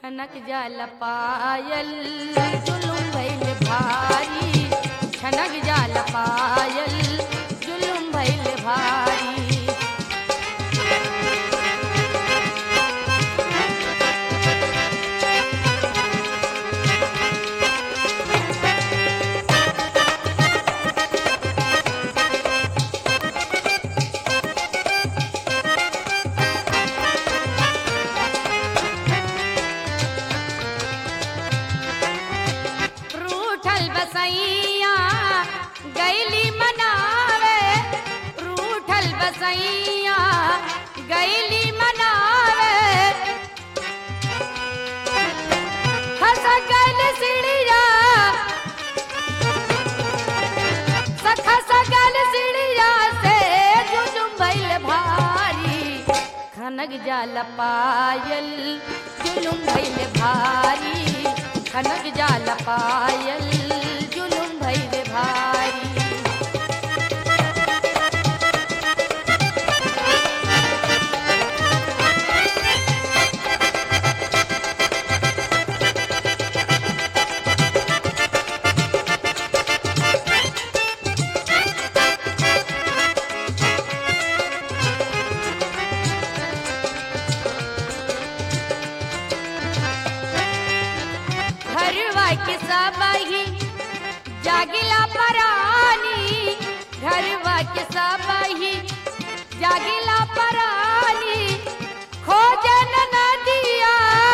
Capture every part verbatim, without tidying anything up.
खनक जाल पायल जुलुम भइल भारी, खनक जाल पायल जुलुम भइल भारी। बसैया गैली मनावे, रूठल बसैया गैली मनावे, हंस गल सिड़िया सखा सगल सिड़िया से जुलुम भइल भारी, खनक जाल पायल जुलुम भइल भारी, खनक जाल पायल जुलुम भइल भारी। घरवा के सबही जागिला परानी, घरवा के सबही जागिला परानी, खोजन नदिया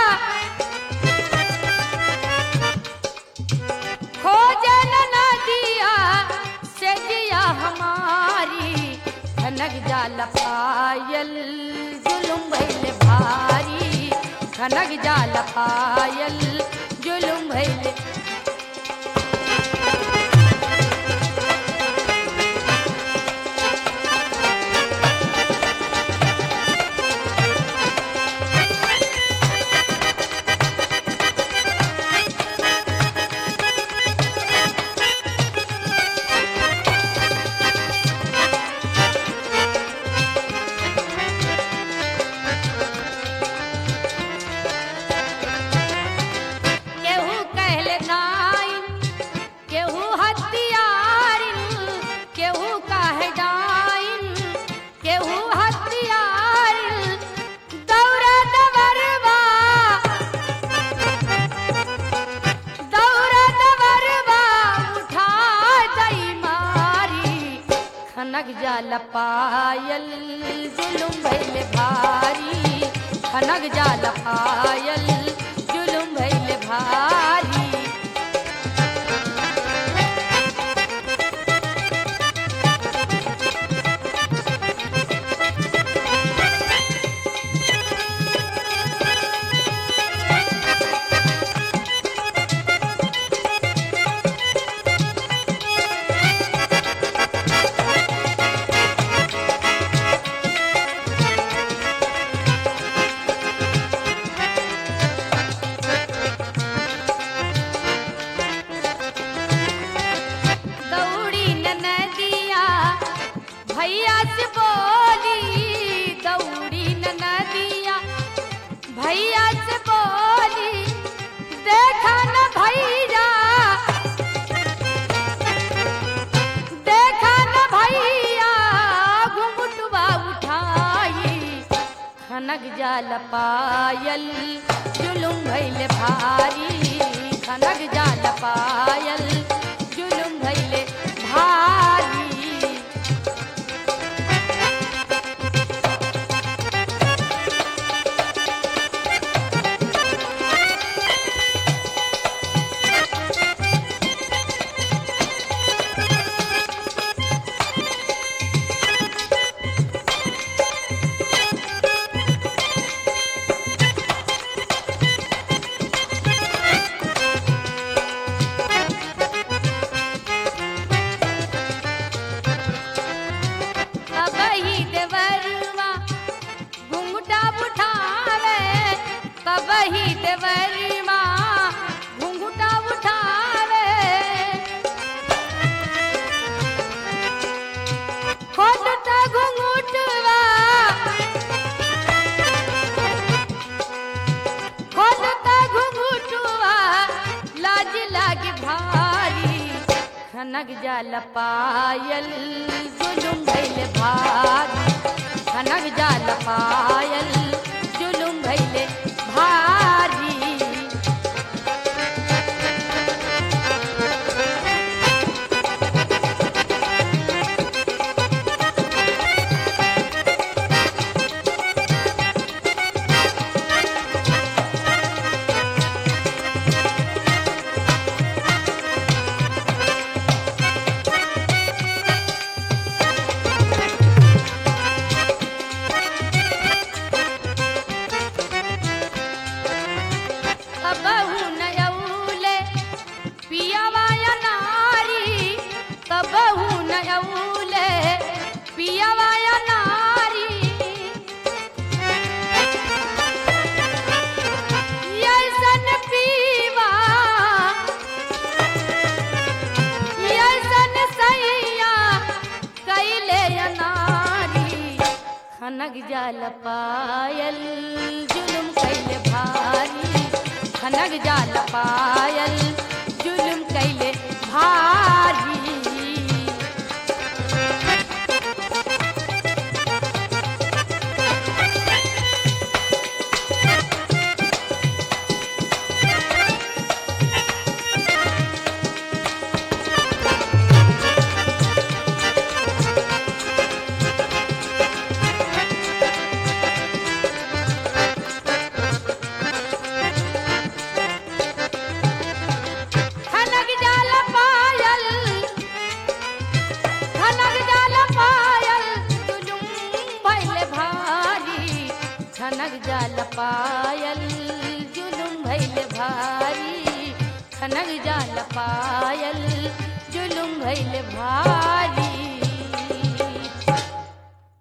खोजन नदिया से जिया हमारी, खनक जाल पायल जुलुम भइल भारी, खनक जाल पायल जुलुम भइल। खनक जाल पायल जुलुम भइल भारी, खनक जाल पायल जुलुम भइल भारी। भैया से बोली दौड़ी नदिया, भैया से बोली देखा न भैया, देखा न भैया घुंघटवा उठाई, खनक जाल पायल जुलुम भइल भारी, खनक जाल पायल जुलुम भइल भारी। खोजता खनक जाल पायल जुलुम भइले भारी खनक जाल पायल जुलुम भइले भारी कबहू न अउले पियवा या नारी कबहू न अउले पियवा या नारी यसन पीवा यसन सैया कैले या नारी खनक जाल पायल जुलुम कैले भारी खनक जाल पायल जुलुम कैले भारी खनक जाल पायल खनक जाल पायल जुलुम भइले भारी खनक जाल पायल जुलुम भइले भारी खनक जाल पायल जुलुम भइले भारी